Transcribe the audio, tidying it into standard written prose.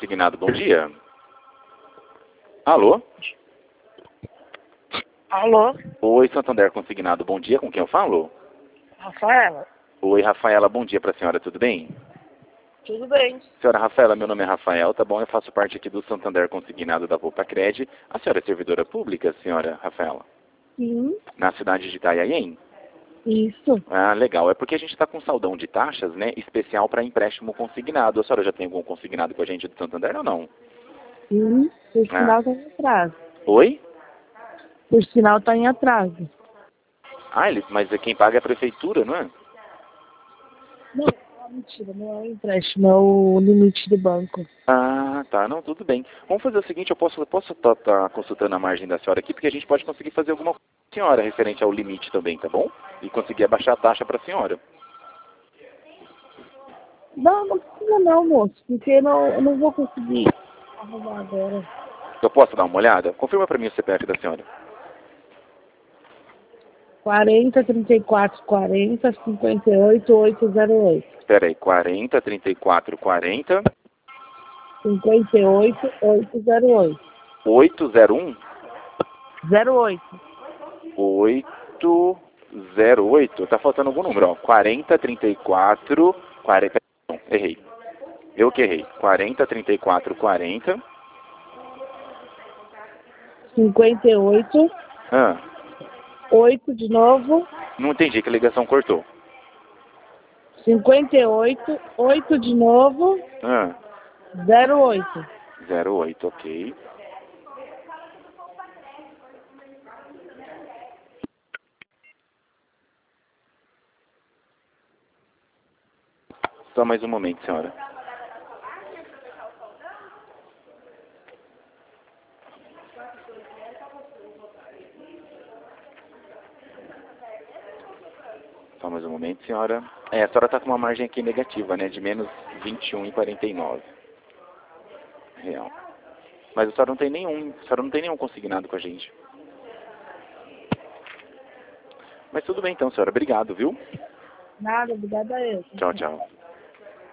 Consignado, bom dia. Alô? Alô? Oi, Santander Consignado, bom dia. Com quem eu falo? Rafaela? Oi, Rafaela, bom dia para a senhora, tudo bem? Tudo bem? Senhora Rafaela, meu nome é Rafael, tá bom? Eu faço parte aqui do Santander Consignado da Volpacred. A senhora é servidora pública, senhora Rafaela? Sim, Na cidade de Itanhaém? isso. Ah, legal. É porque a gente está com saldão de taxas, né? Especial para empréstimo consignado. A senhora já tem algum consignado com a gente do Santander ou não? Sim, por Ah. sinal tá em atraso. Oi? Por sinal tá em atraso. Ah, mas quem paga é a prefeitura, não é? Não, mentira, não é o empréstimo, é o limite do banco. Ah, tá. Não, tudo bem. Vamos fazer o seguinte, eu posso tá consultando a margem da senhora aqui, porque a gente pode conseguir fazer alguma coisa com a senhora referente ao limite também, tá bom? E conseguir abaixar a taxa para a senhora. Não, não precisa não, moço, porque eu não vou conseguir arrumar agora. Eu posso dar uma olhada? Confirma para mim o CPF da senhora. 40, 34, 40, 58, 808. Espera aí, 40, 34, 40, 58, 808. 801, 08. 808. Tá faltando algum número, ó. 40, 34, 40. Não, errei. Eu que errei. 40, 34, 40. 58, Ah, 8 de novo. não entendi que a ligação cortou. 58, 8 de novo, Ah, 08. 08, ok. Só mais um momento, senhora. Só mais um momento, senhora. É, a senhora está com uma margem aqui negativa, né? De menos 21,49 real. Mas a senhora não tem nenhum consignado com a gente. Mas tudo bem então, senhora. Obrigado, viu? Nada, obrigada a eu. Tchau, tchau.